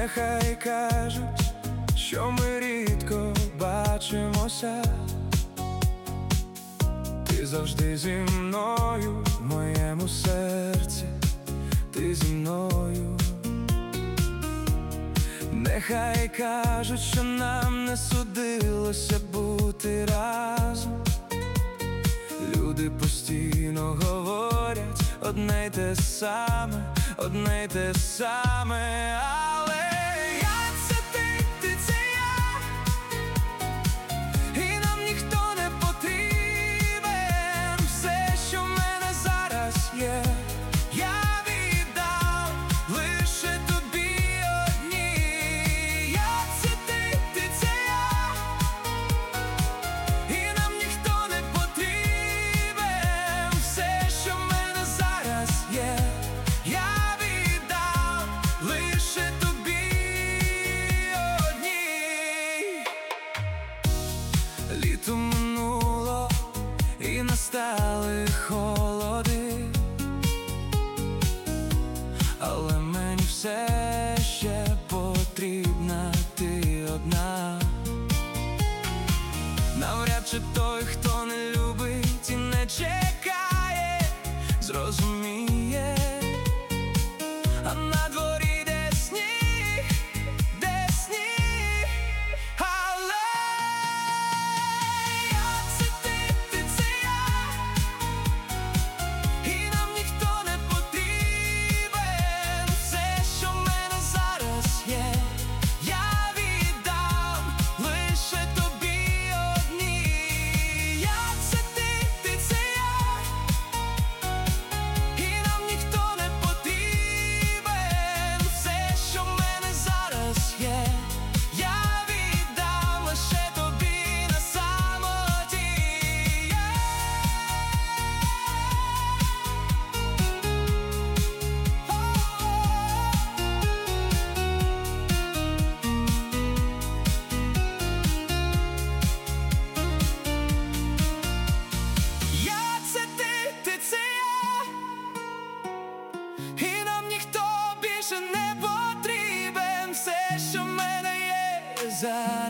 Нехай кажуть, що ми рідко бачимося. Ти завжди зі мною, в моєму серці, ти зі мною. Нехай кажуть, що нам не судилося бути разом. Люди постійно говорять одне й те саме, одне й те саме, але я це ти це я, і нам ніхто не потрібен. Все, що в мене зараз є, я віддам лише тобі одній. Я це ти це я, і нам ніхто не потрібен. Все, що в мене зараз є, я віддам лише тобі одній. Літо минуло і настали холоди, але мені все ще потрібна ти одна. Навряд чи той, хто не любить і не чекає, зрозуміє. А на дворі де сніг, але я це ти це я, і нам ніхто не потрібен. Все, що в мене зараз є, я віддам лише тобі одній. Я це ти це я, і нам ніхто не потрібен. Все, що в мене зараз є, я віддам лише тобі на самоті. Я це ти це я, і нам ніхто більше не потрібен. Все, що в мене є зараз.